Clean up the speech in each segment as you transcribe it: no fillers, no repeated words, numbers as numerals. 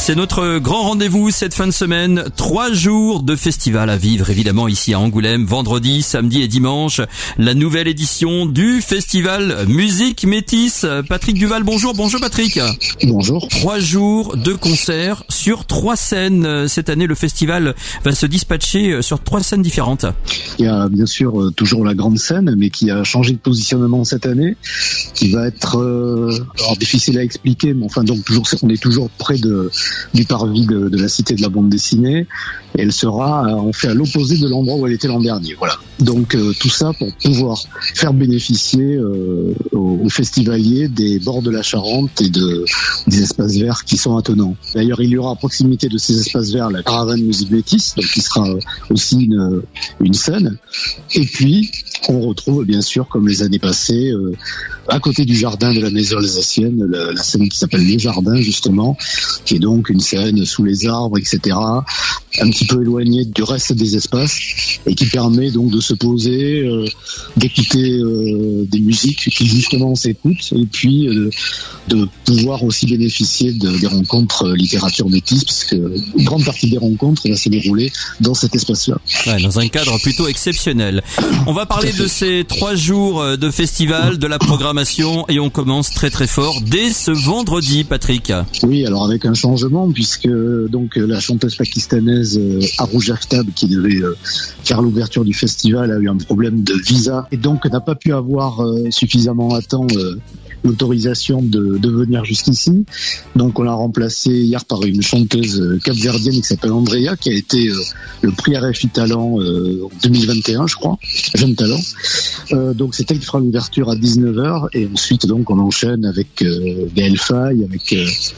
C'est notre grand rendez-vous cette fin de semaine. 3 jours de festival à vivre évidemment ici à Angoulême. Vendredi, samedi et dimanche. La nouvelle édition du festival Musique Métis. Patrick Duval, bonjour. Bonjour Patrick. Bonjour. 3 jours de concerts sur 3 scènes. Cette année, le festival va se dispatcher sur 3 scènes différentes. Il y a bien sûr toujours la grande scène, mais qui a changé de positionnement cette année, qui va être alors difficile à expliquer, mais enfin donc toujours on est toujours près du parvis de la cité de la bande dessinée, et elle sera en fait à l'opposé de l'endroit où elle était l'an dernier. Voilà. Donc tout ça pour pouvoir faire bénéficier aux festivaliers des bords de la Charente et des espaces verts qui sont attenants. D'ailleurs, il y aura à proximité de ces espaces verts la caravane Musique Métis, donc qui sera aussi une scène. Et puis on retrouve bien sûr, comme les années passées, à côté du jardin de la maison alsacienne, la scène qui s'appelle Le Jardin justement, qui est donc une scène sous les arbres, etc., un petit peu éloignée du reste des espaces, et qui permet donc de se poser, d'écouter des musiques qui justement s'écoutent, et puis de pouvoir aussi bénéficier des rencontres littérature métis, puisque une grande partie des rencontres va se dérouler dans cet espace-là. Ouais, dans un cadre plutôt exceptionnel. On va parler de ces 3 jours de festival, de la programmation, et on commence très très fort dès ce vendredi, Patrick. Oui, alors avec un changement, puisque donc la chanteuse pakistanaise Arouj Aftab, qui devait faire l'ouverture du festival, a eu un problème de visa et donc n'a pas pu avoir suffisamment à temps l'autorisation de venir jusqu'ici. Donc on l'a remplacé hier par une chanteuse capverdienne qui s'appelle Andrea, qui a été le prix RFI Talent en 2021, je crois, jeune talent. Donc c'est elle qui fera l'ouverture à 19h, et ensuite donc on enchaîne avec Gaël Faye, avec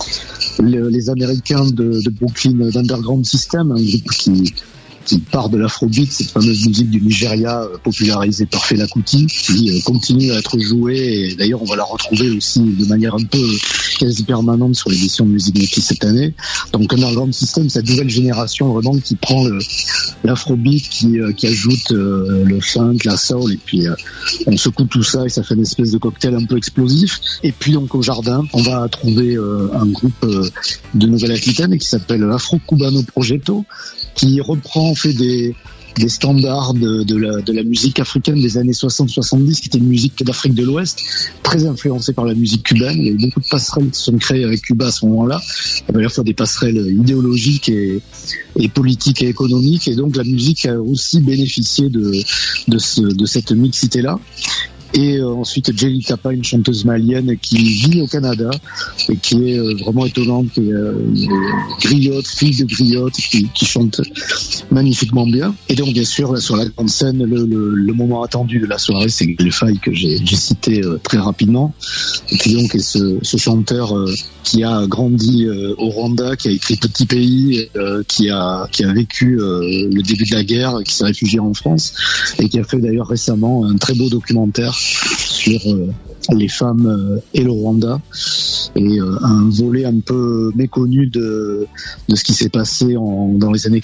les Américains de Brooklyn, d'Underground System, un groupe qui part de l'afrobeat, cette fameuse musique du Nigeria popularisée par Fela Kuti, qui continue à être jouée, et d'ailleurs on va la retrouver aussi de manière un peu quasi permanente sur l'édition de Musique Métis cette année. Donc Underground System, cette nouvelle génération vraiment qui prend l'afrobeat, qui ajoute le funk, la soul, et puis on secoue tout ça et ça fait une espèce de cocktail un peu explosif. Et puis donc au Jardin, on va trouver un groupe de Nouvelle-Aquitaine qui s'appelle Afro Cubano Progetto, qui reprend en fait des standards de la musique africaine des années 60-70, qui était une musique d'Afrique de l'Ouest, très influencée par la musique cubaine. Il y a eu beaucoup de passerelles qui se sont créées avec Cuba à ce moment-là. Il y avait à la fois des passerelles idéologiques et politiques et économiques, et donc la musique a aussi bénéficié de cette mixité-là. Et ensuite Jelly Tapa, une chanteuse malienne qui vit au Canada et qui est vraiment étonnante, qui est griotte, fille de griotte, qui chante magnifiquement bien. Et donc bien sûr sur la grande scène, le moment attendu de la soirée, c'est le Faille que j'ai cité très rapidement, et qui donc est ce chanteur qui a grandi au Rwanda, qui a écrit Petit Pays, qui a vécu le début de la guerre, qui s'est réfugié en France, et qui a fait d'ailleurs récemment un très beau documentaire sur les femmes et le Rwanda, et un volet un peu méconnu de ce qui s'est passé dans les années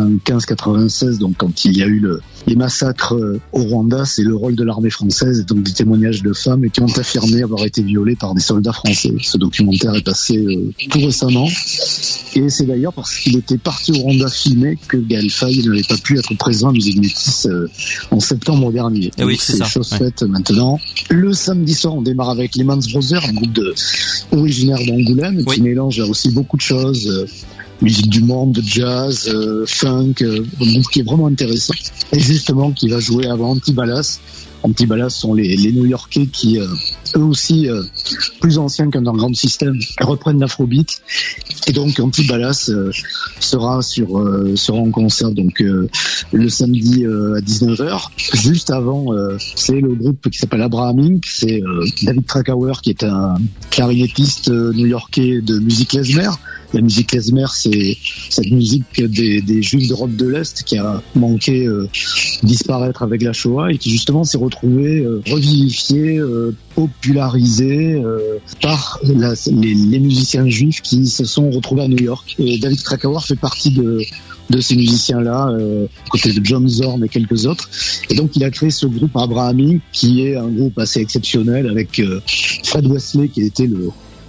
95-96, donc quand il y a eu les massacres au Rwanda. C'est le rôle de l'armée française, et donc des témoignages de femmes qui ont affirmé avoir été violées par des soldats français. Ce documentaire est passé tout récemment, et c'est d'ailleurs parce qu'il était parti au Rwanda filmer que Gaël Faye n'avait pas pu être présent à Musique Métis en septembre dernier. Oui, c'est chose faite maintenant. Le samedi soir, on démarre avec les Mans Brothers, un groupe originaire d'Angoulême, qui mélange aussi beaucoup de choses, musique du monde, jazz, funk, un groupe qui est vraiment intéressant, et justement qui va jouer avant Antibalas. Antibalas sont les New-Yorkais qui, eux aussi, plus anciens qu'Underground System, reprennent l'afrobeat. Et donc Antibalas sera en concert donc le samedi à 19h. Juste avant, c'est le groupe qui s'appelle Abraham Inc. C'est David Krakauer, qui est un clarinettiste new-yorkais de musique klezmer. La musique klezmer, c'est cette musique des Juifs d'Europe de l'Est qui a manqué disparaître avec la Shoah, et qui justement s'est retrouvée revivifiée, popularisée par les musiciens juifs qui se sont retrouvés à New York. Et David Krakauer fait partie de ces musiciens-là, côté de John Zorn et quelques autres. Et donc il a créé ce groupe Abraham Inc., qui est un groupe assez exceptionnel, avec Fred Wesley, qui était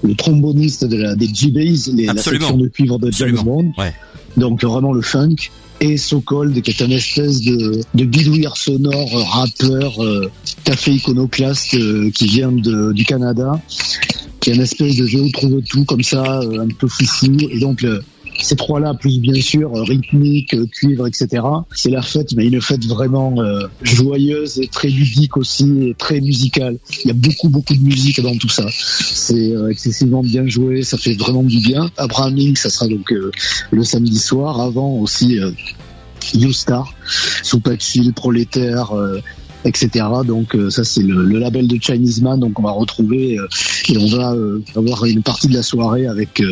le tromboniste des G-Bass, la section de cuivre de James Brown. Ouais. Donc vraiment le funk. Et So Cold, qui est un espèce de bidouilleur sonore, rappeur, café iconoclaste, qui vient du Canada, qui est une espèce de jeu où trouve tout comme ça, un peu foufou. Et donc ces trois-là, plus bien sûr rythmique, cuivre, etc. C'est la fête, mais une fête vraiment joyeuse et très ludique aussi, et très musicale. Il y a beaucoup de musique dans tout ça. C'est excessivement bien joué, ça fait vraiment du bien. Abraham Inc, ça sera donc le samedi soir. Avant aussi You Star, Super Chill, Prolétaire, etc. Donc ça c'est le label de Chinese Man, donc on va retrouver et on va avoir une partie de la soirée avec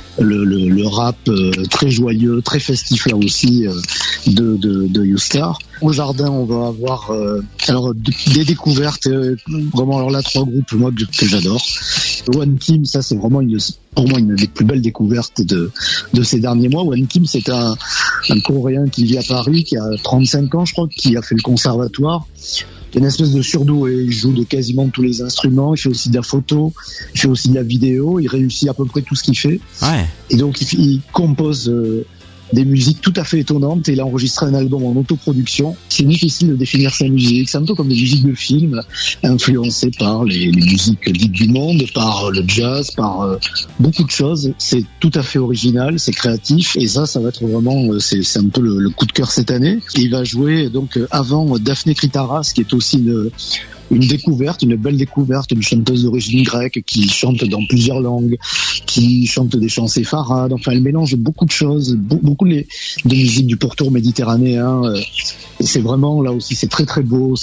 le rap très joyeux, très festif là aussi de You Star. Au jardin on va avoir alors des découvertes vraiment, alors là 3 groupes moi que j'adore. One Kim, ça c'est vraiment pour moi une des plus belles découvertes de ces derniers mois. One Kim, c'est un Coréen qui vit à Paris, qui a 35 ans je crois, qui a fait le conservatoire. Il y a une espèce de surdoué, il joue de quasiment tous les instruments, il fait aussi de la photo, il fait aussi de la vidéo, il réussit à peu près tout ce qu'il fait. Ouais. Et donc il compose des musiques tout à fait étonnantes, et il a enregistré un album en autoproduction. C'est difficile de définir sa musique, c'est un peu comme des musiques de film, influencées par les musiques dites du monde, par le jazz, par beaucoup de choses. C'est tout à fait original, c'est créatif, et ça va être vraiment, c'est un peu le coup de cœur cette année. Et il va jouer donc avant Daphné Kritaras, qui est aussi une découverte, une belle découverte, une chanteuse d'origine grecque qui chante dans plusieurs langues, qui chante des chants séfarades. Enfin, elle mélange beaucoup de choses, beaucoup de musique du pourtour méditerranéen. C'est vraiment, là aussi, c'est très très beau.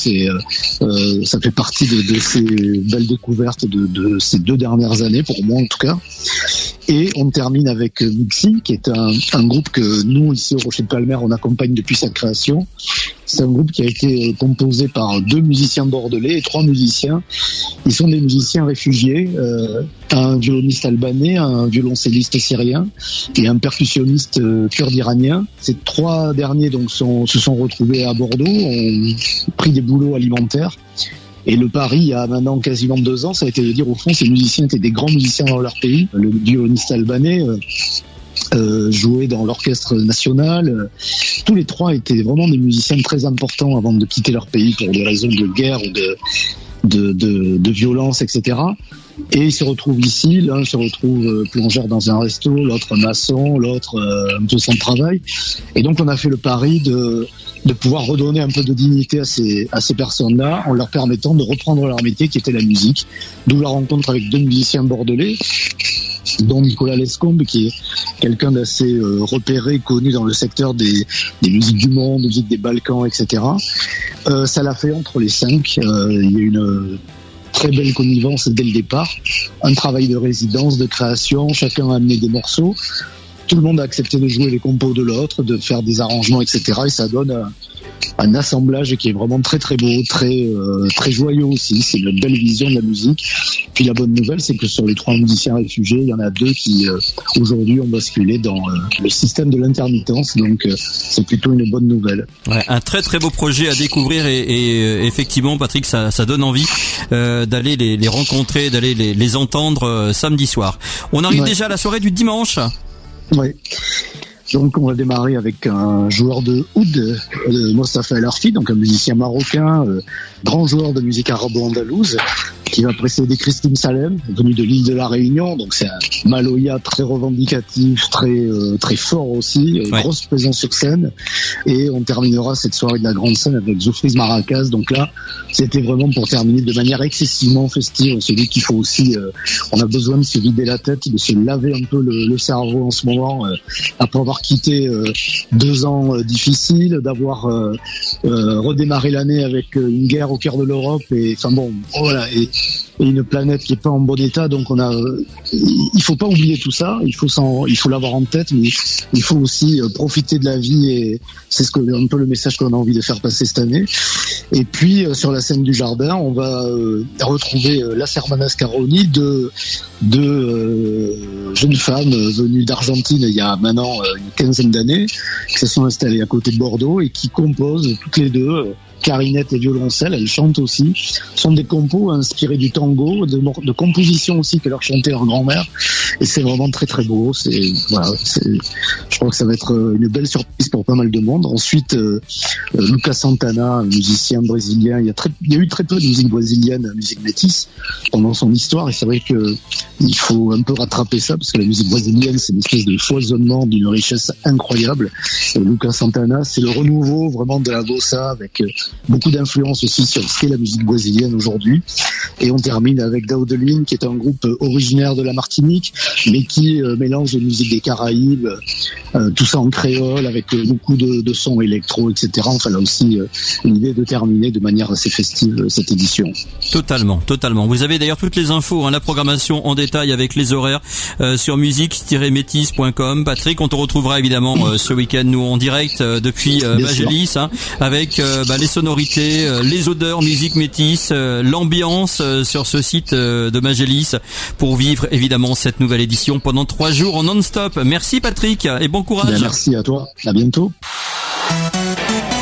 Ça fait partie de ces belles découvertes de ces 2 dernières années, pour moi en tout cas. Et on termine avec Mixi, qui est un groupe que nous, ici au Rocher de Palmer, on accompagne depuis sa création. C'est un groupe qui a été composé par 2 musiciens bordelais et 3 musiciens. Ils sont des musiciens réfugiés, un violoniste albanais, un violoncelliste syrien et un percussionniste kurde iranien. Ces 3 derniers donc se sont retrouvés à Bordeaux, ont pris des boulots alimentaires. Et le pari, il y a maintenant quasiment 2 ans, ça a été de dire au fond, ces musiciens étaient des grands musiciens dans leur pays. Le violoniste albanais jouait dans l'orchestre national. Tous les 3 étaient vraiment des musiciens très importants avant de quitter leur pays pour des raisons de guerre ou de violence, etc. Et ils se retrouvent ici, l'un se retrouve plongeur dans un resto, l'autre maçon, l'autre un peu sans travail. Et donc on a fait le pari de pouvoir redonner un peu de dignité à ces personnes-là en leur permettant de reprendre leur métier qui était la musique. D'où la rencontre avec 2 musiciens bordelais, dont Nicolas Lescombe, qui est quelqu'un d'assez repéré, connu dans le secteur des musiques du monde, des musiques des Balkans, etc. Ça l'a fait entre les 5. Il y a une très belle connivence dès le départ, un travail de résidence, de création, chacun a amené des morceaux, tout le monde a accepté de jouer les compos de l'autre, de faire des arrangements, etc. Et ça donne un assemblage qui est vraiment très très beau, très joyeux aussi. C'est une belle vision de la musique. Puis la bonne nouvelle, c'est que sur les 3 musiciens réfugiés, il y en a 2 qui aujourd'hui ont basculé dans le système de l'intermittence. Donc c'est plutôt une bonne nouvelle. Ouais, un très très beau projet à découvrir et effectivement, Patrick, ça donne envie d'aller les rencontrer, d'aller les entendre samedi soir. On arrive déjà à la soirée du dimanche. Oui. Donc on va démarrer avec un joueur de oud, Mostafa El Arfi, donc un musicien marocain, grand joueur de musique arabo-andalouse, qui va précéder Christine Salem, venu de l'île de la Réunion. Donc c'est un Maloya très revendicatif, très fort aussi, grosse présence sur scène. Et on terminera cette soirée de la grande scène avec Zoufriz Maracas. Donc là, c'était vraiment pour terminer de manière excessivement festive. On se dit qu'il faut aussi, on a besoin de se vider la tête, de se laver un peu le cerveau en ce moment, après avoir quitté 2 ans difficiles, d'avoir redémarré l'année avec une guerre au cœur de l'Europe, et enfin bon, voilà, et une planète qui est pas en bon état. Donc il faut pas oublier tout ça, il faut l'avoir en tête, mais il faut aussi profiter de la vie, et c'est un peu le message qu'on a envie de faire passer cette année. Et puis sur la scène du jardin, on va retrouver Las Hermanas Caroni, deux jeunes femmes venues d'Argentine il y a maintenant une 15aine d'années, qui se sont installées à côté de Bordeaux et qui composent toutes les 2 clarinette et violoncelle. Elle chante aussi. Ce sont des compos inspirés du tango, de compositions aussi que leur chantait leur grand-mère. Et c'est vraiment très très beau. Je crois que ça va être une belle surprise pour pas mal de monde. Ensuite, Lucas Santana, un musicien brésilien. Il y a eu très peu de musique brésilienne, musique métisse pendant son histoire. Et c'est vrai que il faut un peu rattraper ça parce que la musique brésilienne, c'est une espèce de foisonnement d'une richesse incroyable. Et Lucas Santana, c'est le renouveau vraiment de la bossa avec beaucoup d'influence aussi sur ce qu'est la musique brésilienne aujourd'hui. Et on termine avec Daudelin, qui est un groupe originaire de la Martinique, mais qui mélange de musique des Caraïbes, tout ça en créole avec beaucoup de sons électro, etc. Enfin là aussi, l'idée de terminer de manière assez festive cette édition. Totalement. Vous avez d'ailleurs toutes les infos, la programmation en détail avec les horaires sur musique-métis.com. Patrick, on te retrouvera évidemment ce week-end nous en direct depuis Magélis, avec les sonorités, les odeurs, musique métisse, l'ambiance sur ce site de Magélis pour vivre évidemment cette nouvelle édition pendant 3 jours en non-stop. Merci Patrick et bon courage. Merci à toi. À bientôt.